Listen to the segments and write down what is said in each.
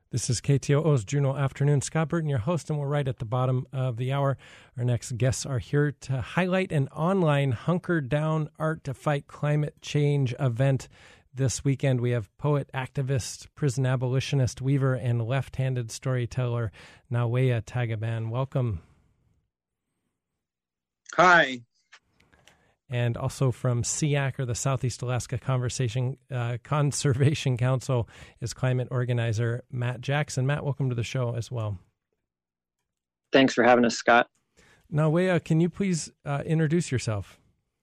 This is KTOO's Juneau Afternoon. Scott Burton, your host, and we're right at the bottom of the hour. Our next guests are here to highlight an online Hunker Down Art to Fight Climate Change event. This weekend, we have poet, activist, prison abolitionist, weaver, and left-handed storyteller Nawea Tagaban. Welcome. Hi. And also from SEAC, or the Southeast Alaska Conservation Council, is climate organizer Matt Jackson. Matt, welcome to the show as well. Thanks for having us, Scott. Nawea, can you please introduce yourself?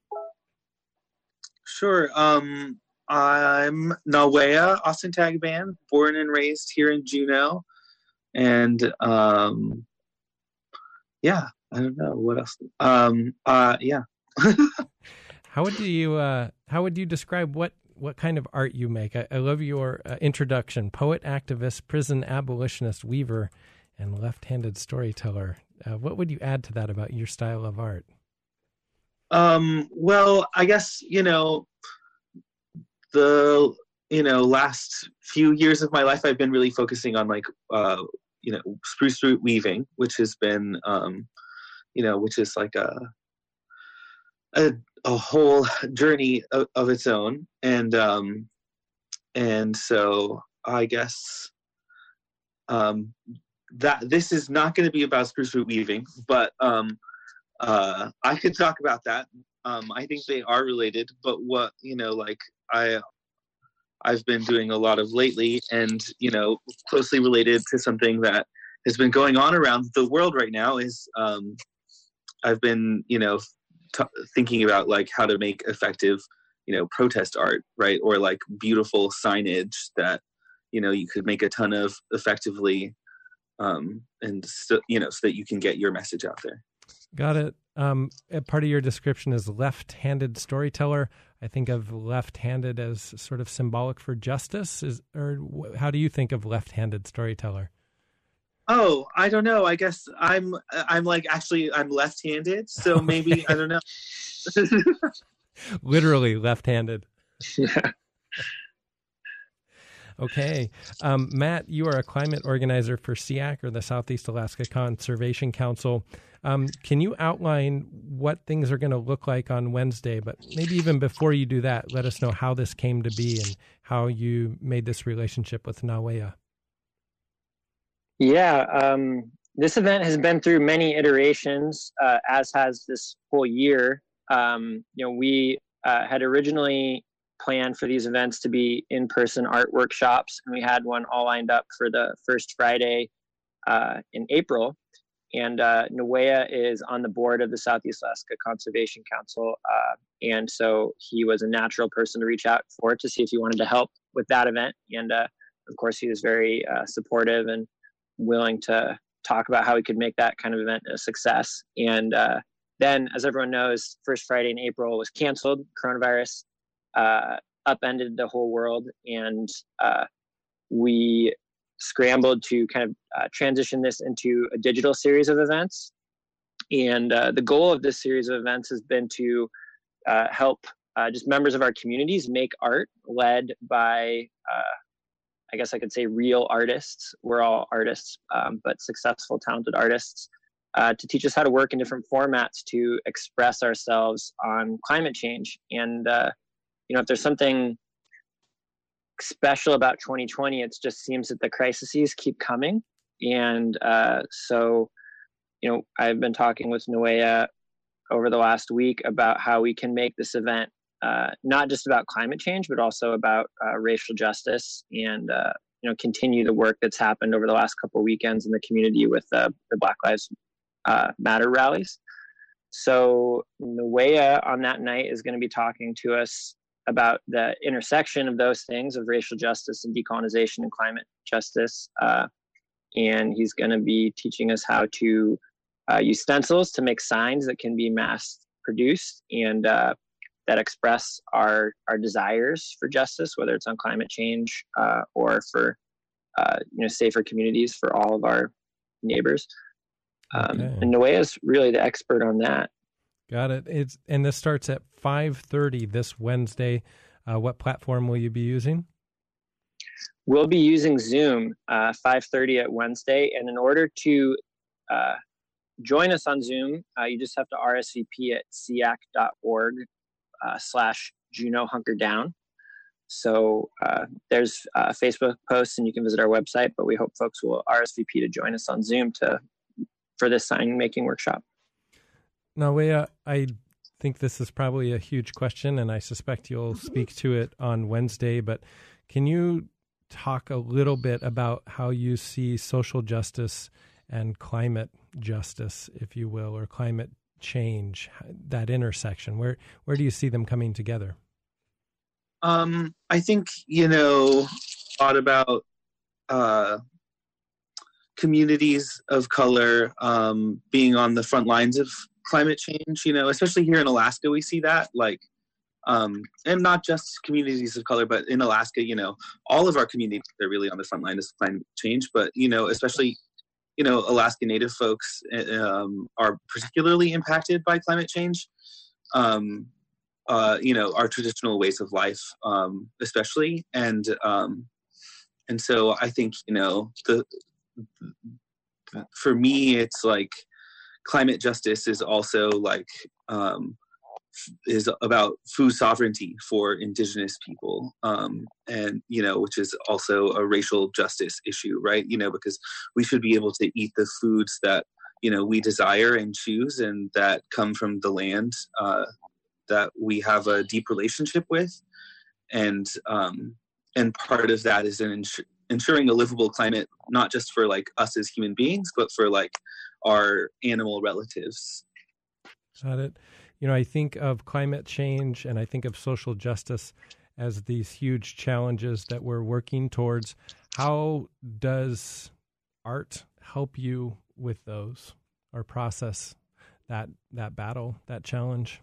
Sure. I'm Nawea Austin Tagaban, born and raised here in Juneau. And yeah, I don't know what else. Yeah. How would you describe what kind of art you make? I love your introduction: poet, activist, prison abolitionist, weaver, and left-handed storyteller. What would you add to that about your style of art? Well, I guess the last few years of my life, I've been really focusing on spruce root weaving, which has been which is like a whole journey of its own, and so I guess that this is not going to be about spruce root weaving, but I could talk about that. I think they are related, but what I've been doing a lot of lately, and closely related to something that has been going on around the world right now is I've been thinking about how to make effective protest art, right? Or beautiful signage that you could make a ton of effectively, and so that you can get your message out there. Got it. Part of your description is left-handed storyteller. I think of left-handed as sort of symbolic for justice. How do you think of left-handed storyteller? Oh, I don't know. I guess I'm left-handed, so maybe I don't know. Literally left-handed. Yeah. Okay. Matt, you are a climate organizer for SEAC, or the Southeast Alaska Conservation Council. Can you outline what things are going to look like on Wednesday? But maybe even before you do that, let us know how this came to be and how you made this relationship with Nawea. Yeah, this event has been through many iterations, as has this whole year. We had originally planned for these events to be in-person art workshops, and we had one all lined up for the first Friday in April. And Nawea is on the board of the Southeast Alaska Conservation Council, and so he was a natural person to reach out for to see if he wanted to help with that event. And of course, he was very supportive and willing to talk about how we could make that kind of event a success. And then, as everyone knows, first Friday in April was canceled. Coronavirus upended the whole world, and we scrambled to kind of transition this into a digital series of events. And the goal of this series of events has been to help just members of our communities make art led by I guess I could say real artists. We're all artists, but successful, talented artists, to teach us how to work in different formats to express ourselves on climate change. And, if there's something special about 2020, it just seems that the crises keep coming. And so, I've been talking with Nawea over the last week about how we can make this event not just about climate change, but also about racial justice, and continue the work that's happened over the last couple of weekends in the community with the Black Lives Matter rallies. So Nawea on that night is going to be talking to us about the intersection of those things, of racial justice and decolonization and climate justice. And he's going to be teaching us how to use stencils to make signs that can be mass produced and that express our desires for justice, whether it's on climate change or for safer communities for all of our neighbors. Okay. And Nawea is really the expert on that. Got it. And this starts at 5:30 this Wednesday. What platform will you be using? We'll be using Zoom 5:30 at Wednesday, and in order to join us on Zoom, you just have to RSVP at seac.org/Juneau Hunker Down. So there's Facebook posts, and you can visit our website, but we hope folks will RSVP to join us on Zoom for this sign making workshop. Now, I think this is probably a huge question, and I suspect you'll speak to it on Wednesday, but can you talk a little bit about how you see social justice and climate justice, if you will, or climate change, that intersection? Where do you see them coming together? I think, thought about communities of color being on the front lines of climate change, especially here in Alaska, we see that, and not just communities of color, but in Alaska, all of our communities are really on the front line of climate change, but, especially, Alaska Native folks are particularly impacted by climate change. Our traditional ways of life, especially. And so I think, for me, it's like climate justice is also is about food sovereignty for Indigenous people, and which is also a racial justice issue, right? Because we should be able to eat the foods that we desire and choose, and that come from the land that we have a deep relationship with, and part of that is ensuring a livable climate, not just for us as human beings, but for our animal relatives. Got it. I think of climate change and I think of social justice as these huge challenges that we're working towards. How does art help you with those or process that battle, that challenge?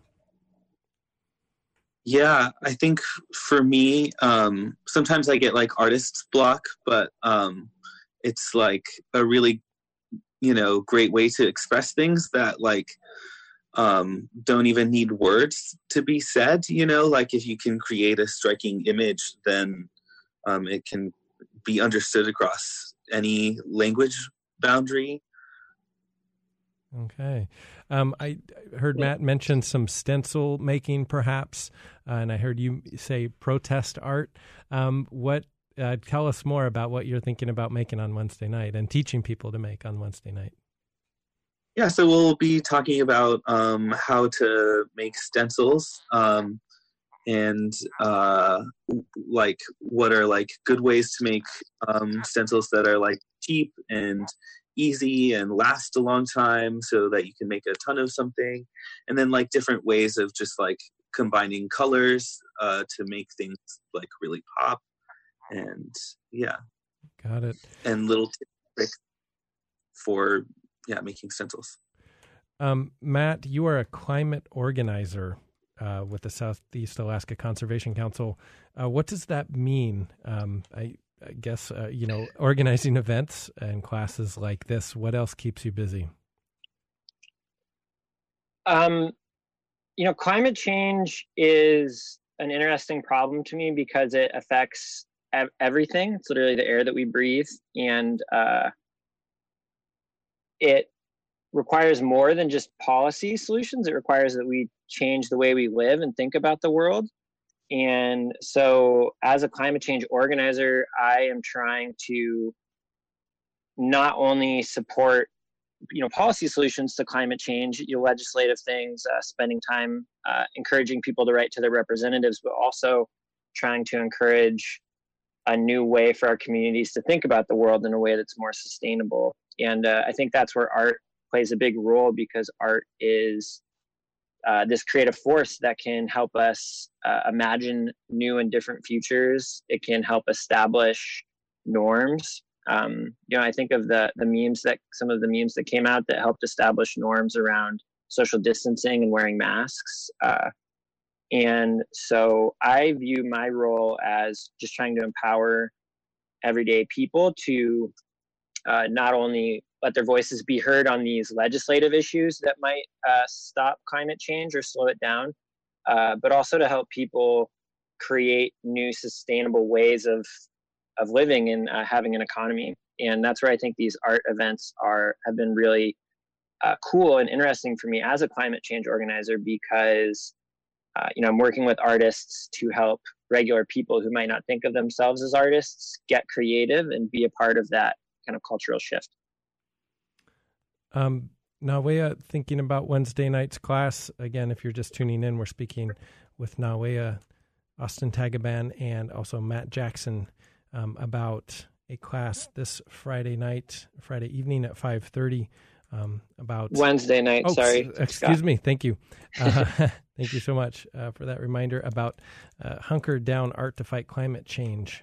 Yeah, I think for me, sometimes I get artist's block, but it's a really, great way to express things that don't even need words to be said, if you can create a striking image, then it can be understood across any language boundary. Okay. I heard Matt mention some stencil making, perhaps, and I heard you say protest art. Tell us more about what you're thinking about making on Wednesday night and teaching people to make on Wednesday night. Yeah, so we'll be talking about how to make stencils, and what are good ways to make stencils that are cheap and easy and last a long time, so that you can make a ton of something, and then different ways of just combining colors to make things really pop, and yeah. Got it. And little tricks for making stencils. Matt, you are a climate organizer with the Southeast Alaska Conservation Council. What does that mean? I guess, organizing events and classes like this, what else keeps you busy? Climate change is an interesting problem to me because it affects everything. It's literally the air that we breathe. And it requires more than just policy solutions. It requires that we change the way we live and think about the world. And so as a climate change organizer, I am trying to not only support, policy solutions to climate change, legislative things, spending time encouraging people to write to their representatives, but also trying to encourage a new way for our communities to think about the world in a way that's more sustainable. And I think that's where art plays a big role, because art is this creative force that can help us imagine new and different futures. It can help establish norms. I think of some of the memes that came out that helped establish norms around social distancing and wearing masks. And so I view my role as just trying to empower everyday people to not only let their voices be heard on these legislative issues that might stop climate change or slow it down, but also to help people create new sustainable ways of living and having an economy. And that's where I think these art events have been really cool and interesting for me as a climate change organizer, because I'm working with artists to help regular people who might not think of themselves as artists get creative and be a part of that kind of cultural shift. Nawea, thinking about Wednesday night's class, again, if you're just tuning in, we're speaking with Nawea, Austin Tagaban, and also Matt Jackson about a class this Friday evening at 5:30 about Wednesday night. Sorry. Excuse me. Thank you. Thank you so much for that reminder about Hunker Down Art to Fight Climate Change.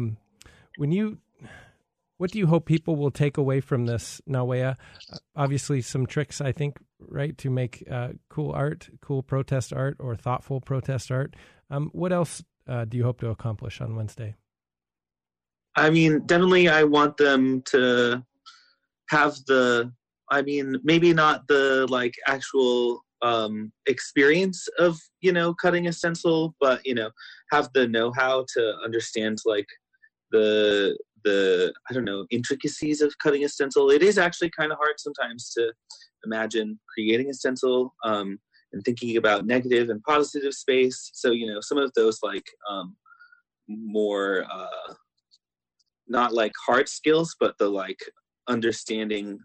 What do you hope people will take away from this, Nawea? Obviously, some tricks, I think, right, to make cool art, cool protest art, or thoughtful protest art. What else do you hope to accomplish on Wednesday? I mean, definitely I want them to have maybe not the like actual experience of, cutting a stencil, but, have the know-how to understand like the I don't know, intricacies of cutting a stencil. It is actually kind of hard sometimes to imagine creating a stencil and thinking about negative and positive space. So, some of those like more not like hard skills, but the like understanding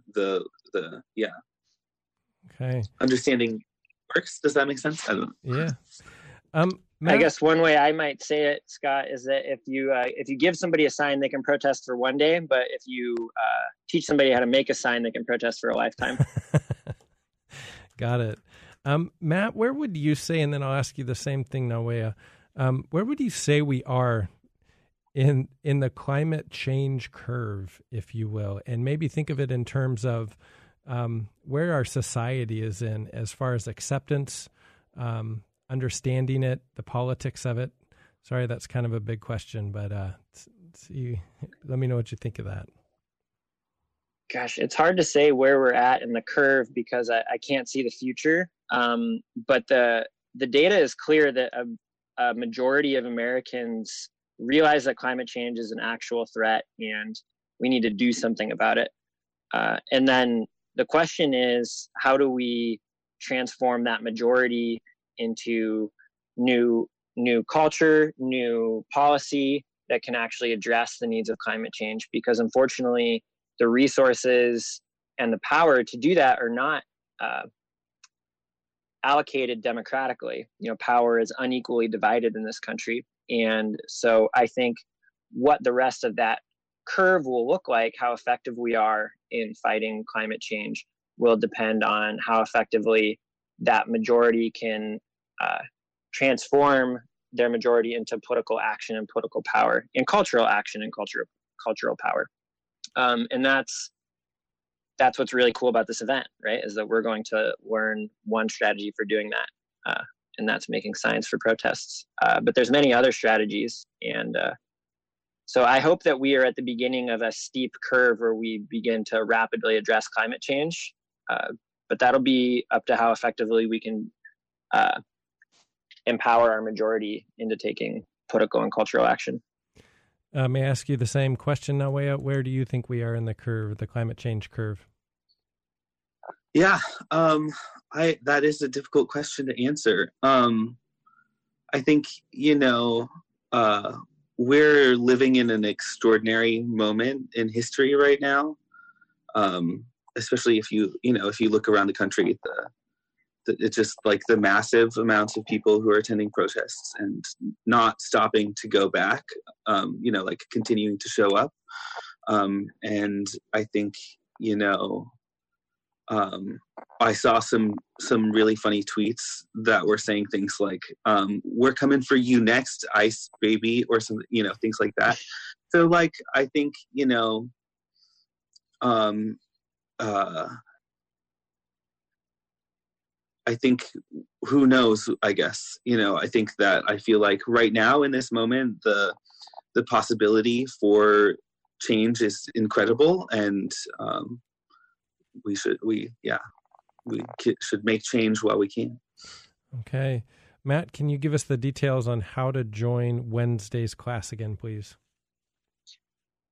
understanding works. Does that make sense? I don't know. Yeah. I guess one way I might say it, Scott, is that if you give somebody a sign, they can protest for one day, but if you teach somebody how to make a sign, they can protest for a lifetime. Got it. Matt, where would you say, and then I'll ask you the same thing, Nawea, where would you say we are in the climate change curve, if you will, and maybe think of it in terms of where our society is in as far as acceptance, understanding it, the politics of it? Sorry, that's kind of a big question, but let me know what you think of that. Gosh, it's hard to say where we're at in the curve because I can't see the future. But the data is clear that a majority of Americans realize that climate change is an actual threat and we need to do something about it. And then the question is, how do we transform that majority into new culture, new policy that can actually address the needs of climate change? Because unfortunately, the resources and the power to do that are not allocated democratically. Power is unequally divided in this country. And so I think what the rest of that curve will look like, how effective we are in fighting climate change, will depend on how effectively that majority can transform their majority into political action and political power, and cultural action and cultural power. And that's what's really cool about this event, right? Is that we're going to learn one strategy for doing that, and that's making signs for protests. But there's many other strategies, and so I hope that we are at the beginning of a steep curve where we begin to rapidly address climate change. But that'll be up to how effectively we can empower our majority into taking political and cultural action. May I ask you the same question, Nawea? Where do you think we are in the curve, the climate change curve? Yeah, that is a difficult question to answer. I think, we're living in an extraordinary moment in history right now. Especially if you look around the country, it's just like the massive amounts of people who are attending protests and not stopping to go back, like continuing to show up. And I think, I saw some really funny tweets that were saying things like, we're coming for you next, ICE baby, or some, things like that. So like, I think, I think, who knows, I guess, I think that I feel like right now in this moment, the possibility for change is incredible. And we should make change while we can. Okay. Matt, can you give us the details on how to join Wednesday's class again, please?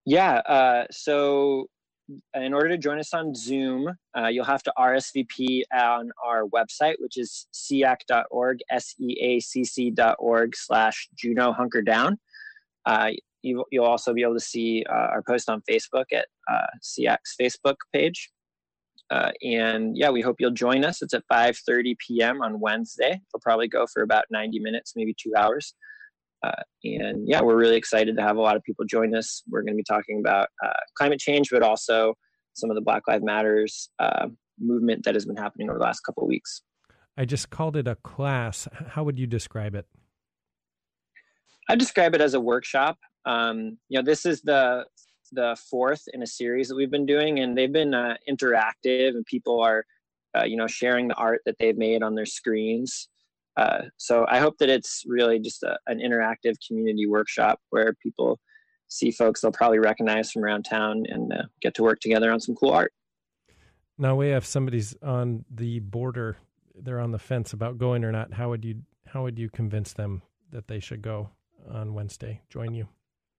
So in order to join us on Zoom, you'll have to RSVP on our website, which is seacc.org, seacc.org/Juneau Hunker Down. You'll also be able to see our post on Facebook at SEAC's Facebook page. And we hope you'll join us. It's at 5:30 p.m. on Wednesday. It'll probably go for about 90 minutes, maybe 2 hours. We're really excited to have a lot of people join us. We're going to be talking about climate change, but also some of the Black Lives Matters movement that has been happening over the last couple of weeks. I just called it a class. How would you describe it? I describe it as a workshop. This is the fourth in a series that we've been doing, and they've been interactive, and people are, sharing the art that they've made on their screens. So I hope that it's really just an interactive community workshop where people see folks they'll probably recognize from around town and get to work together on some cool art. Now, if somebody's on the border, they're on the fence about going or not, how would you convince them that they should go on Wednesday, join you?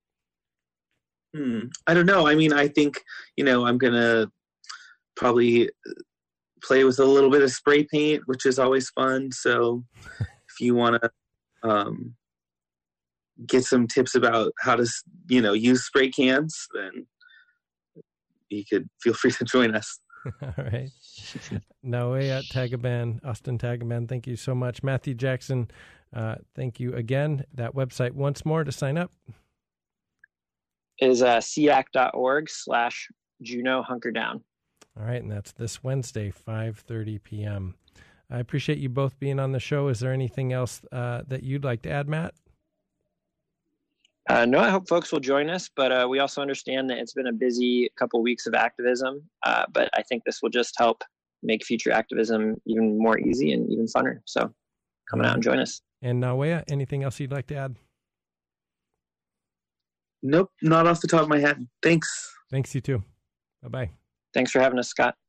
I don't know. I mean, I think, I'm going to probably play with a little bit of spray paint, which is always fun. So if you want to get some tips about how to, use spray cans, then you could feel free to join us. All right. Nawea Tagaban, Austin Tagaban, thank you so much. Matthew Jackson, thank you again. That website once more to sign up is seac.org/Juneau Hunker Down. All right, and that's this Wednesday, 5:30 p.m. I appreciate you both being on the show. Is there anything else that you'd like to add, Matt? No, I hope folks will join us, but we also understand that it's been a busy couple weeks of activism, but I think this will just help make future activism even more easy and even funner. So come out and join us. And Nawea, anything else you'd like to add? Nope, not off the top of my head. Thanks. Thanks, you too. Bye-bye. Thanks for having us, Scott.